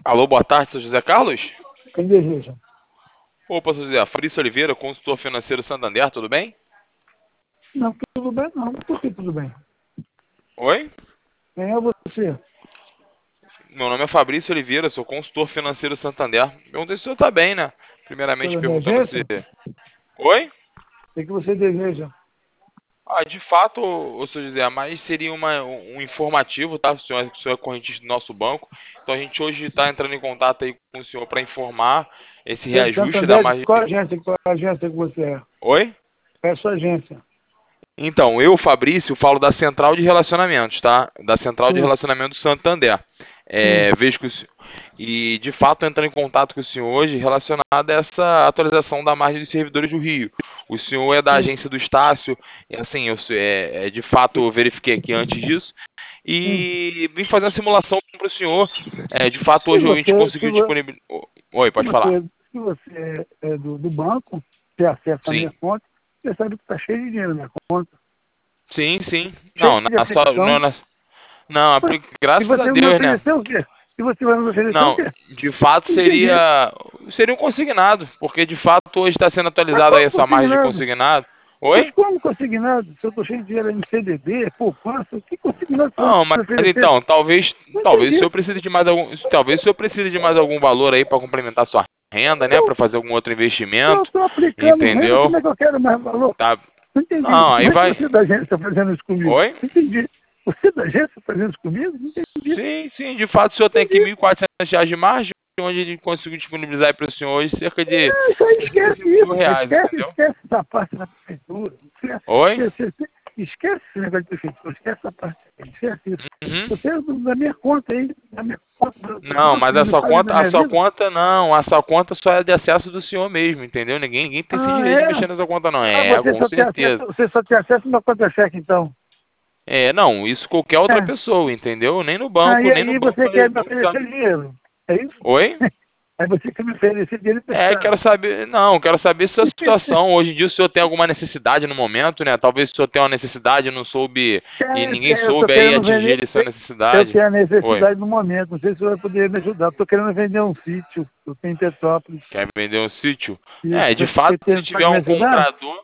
Alô, boa tarde, seu José Carlos? Quem deseja? Opa, seu José, Fabrício Oliveira, consultor financeiro Santander, tudo bem? Não, tudo bem, não. Por que tudo bem? Oi? Quem é você? Meu nome é Fabrício Oliveira, sou consultor financeiro Santander. Perguntei se o senhor tá bem, né? Primeiramente Pela perguntando se... emergência? Oi? O que você deseja? Ah, de fato, ô, seu José, mas seria um informativo, tá? O senhor é correntista do nosso banco. Então a gente hoje está entrando em contato aí com o senhor para informar esse Você é de reajuste da Santander? margem... Qual agência que você é? Oi? É a sua agência. Então, eu, Fabrício, falo da Central de Relacionamentos, tá? Da Central de Sim, Relacionamento Santander. sim. Vejo que e, de fato, entro em contato com o senhor hoje relacionado a essa atualização da margem dos servidores do Rio. O senhor é da Sim, agência do Estácio, e assim, de fato, eu verifiquei aqui antes disso, sim. e vim fazer uma simulação para o senhor. De fato, Se hoje a gente você, se conseguiu vo- disponibilizar... Oi, se pode falar. você, se você é do banco, ter acesso à minha Sim. conta, você sabe que está cheio de dinheiro na minha conta. Sim, sim. Cheio Não, de não, aplicação. não, Ué, e graças a você me Deus, né? ofereceu o quê? E você vai me oferecer o Não, quê? de fato Não entendi. seria um consignado, porque de fato hoje está sendo Mas atualizada aí como essa margem de consignado? consignado. Mas Oi? como consignado? Se eu estou cheio de dinheiro em CDB, poupança, o que consignado você vai Não, mas me oferecer? então, Não talvez o entendi. senhor precise de mais algum, talvez o senhor precise de mais algum valor aí para complementar sua renda, né, Eu para fazer algum outro eu investimento, estou aplicando renda, entendeu? como é que eu quero mais valor? Tá? Não entendi. Não, Como aí é que vai. você da agência está fazendo isso comigo? Oi? Não entendi. Você da agência está fazendo isso comigo? Não entendi. Sim, sim, de fato o senhor tem aqui Entendi. R$ 1.400 de margem, onde ele conseguiu disponibilizar para o senhor hoje cerca de Não, isso aí esquece 35 mil isso. reais, entendeu? Esquece essa parte da prefeitura. Oi? Esquece esse negócio de prefeitura. Esquece essa parte aí. Esquece isso. Uhum. Você é da minha conta aí, da minha conta do Não, banco, mas não me fale da a minha sua vida. conta não, a sua conta só é de acesso do senhor mesmo, entendeu? Ninguém tem esse Ah, direito de é? mexer na sua conta, não. Ah, Com certeza. você só tem acesso no meu conta-cheque, então. Não, isso qualquer outra É. pessoa, entendeu? Aí, Nem no aí banco você quer me vai ficar. oferecer dinheiro. É isso? Oi? Aí você quer me oferecer dinheiro Quero emprestado. saber, não, quero saber sua situação. Hoje em dia o senhor tem alguma necessidade no momento, né? Talvez o senhor tenha uma necessidade, não soube, e ninguém Eu estou soube aí querendo atingir vender. essa Eu necessidade. tenho a Oi, necessidade no momento. Não sei se você vai poder me ajudar. Estou querendo vender um sítio. Eu tenho em Petrópolis. quer vender um sítio? Isso. De fato, se tiver Pode me um ajudar? comprador,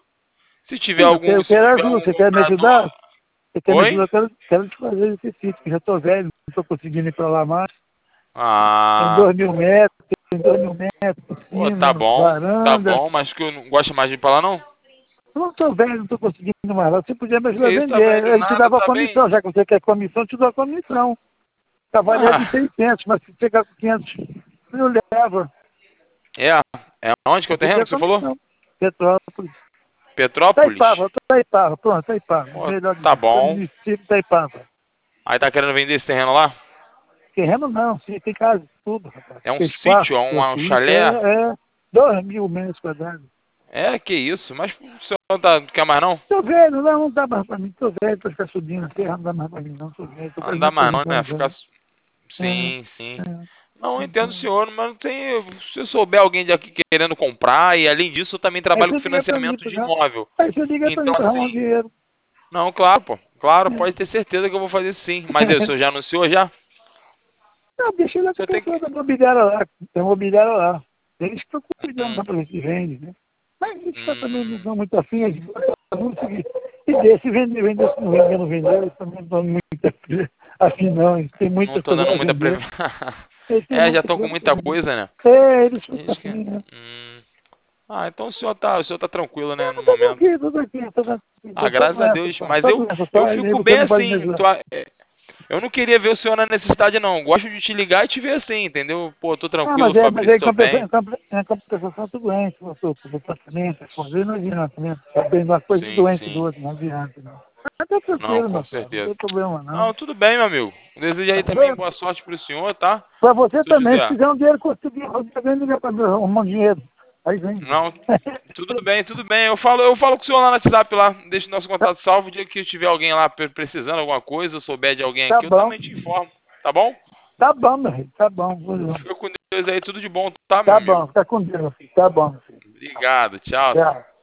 Eu se quero tiver ajuda. um Você quer me comprador, ajudar? Você quer me oi? ajudar? Quero te fazer esse sítio, que já estou velho. Não estou conseguindo ir para lá mais. Tem Ah, 2.000 metros. Tem 2.000 metros. pô, Piscina, tá varanda. bom, mas que eu não gosto mais de ir pra lá, não? Eu não estou velho, não estou conseguindo mais lá. Você podia me ajudar a Que isso, tá vender. velho Eu te nada, dava a tá bem? comissão. Já que você quer comissão, eu te dou a comissão. Trabalhar de Ah, 600, mas se pegar com 500, eu levo. é, é onde que é o Você quer terreno a que você falou? comissão. Petrópolis. Petrópolis? Pronto, Taipava. Pô, Melhor tá dizendo, foi bom. município Taipava. Aí tá querendo vender esse terreno lá? Terreno não, sim, tem casa, tudo, rapaz. É um 3 quartos, sítio, sua um suíte, chalé? 2.000 metros quadrados. Que isso, mas o senhor não quer mais não? Tô velho, não dá mais pra mim, tô velho pra ficar subindo a serra, não dá mais pra mim, não, tô velho, tô Ah, não quase me dá mais não, né? aposentando Ficar... já. Sim, sim. É. Não, eu entendo o Então, senhor, mas não tem... Se eu souber alguém de aqui querendo comprar, e além disso eu também aí trabalho você com liga pra mim, financiamento de imóvel. aí você liga pra Então, mim pra arrumar um assim... dinheiro. Não, claro, pô. Claro, pode ter certeza que eu vou fazer sim. Mas aí, o senhor já anunciou já? Não, deixa lá O com a senhor tem pessoa que... da imobiliária lá. Tem imobiliária lá. Eles que estão cuidando Hum, lá para ver se vende, né? Mas eles que também não hum, estão muito afim, eles vão seguir. E desse vender, se não vender, não vender, eles também não estão muito afim, não. Eles têm não muita tô coisa dando para muita vender. previsão. Eles têm Já muita estão com coisa para muita vender. coisa, né? Eles ficam Diz que... afim, né? Então o senhor tá tranquilo, né, Não, no momento. tô aqui, tô Ah, só graças a doença Deus. só. Mas Só doença eu só, e aí fico você bem não pode me assim. ajudar. Eu não queria ver o senhor na necessidade, não. Gosto de te ligar e te ver assim, entendeu? Pô, tô Ah, tranquilo, Fabrício, em tô bem. compensação, eu tô doente, eu sou tratamento, responder não adianta, né? Sabendo uma coisa Sim, doente do sim. outro, não adianta, não. Mas tá Não, tranquilo, com meu cara, não certeza. tem problema não. Não, tudo bem, meu amigo. Desejo Tá aí também bom? boa sorte pro senhor, tá? Pra você Seu também, se José. quiser um dinheiro conseguir, você vem ligar pra mim, arrumar um dinheiro. Aí vem. Não, tudo bem, tudo bem. Eu falo com o senhor lá no WhatsApp lá. Deixa o nosso Tá, contato salvo. O dia que tiver alguém lá precisando de alguma coisa, eu souber de alguém tá aqui, eu bom, também te informo. Tá bom? tá bom, meu filho, tá bom. Fica com Deus aí, tudo de bom, tá, meu Tá bom, amigo? fica com Deus, meu filho, tá bom, meu filho. Obrigado, tchau. Tchau.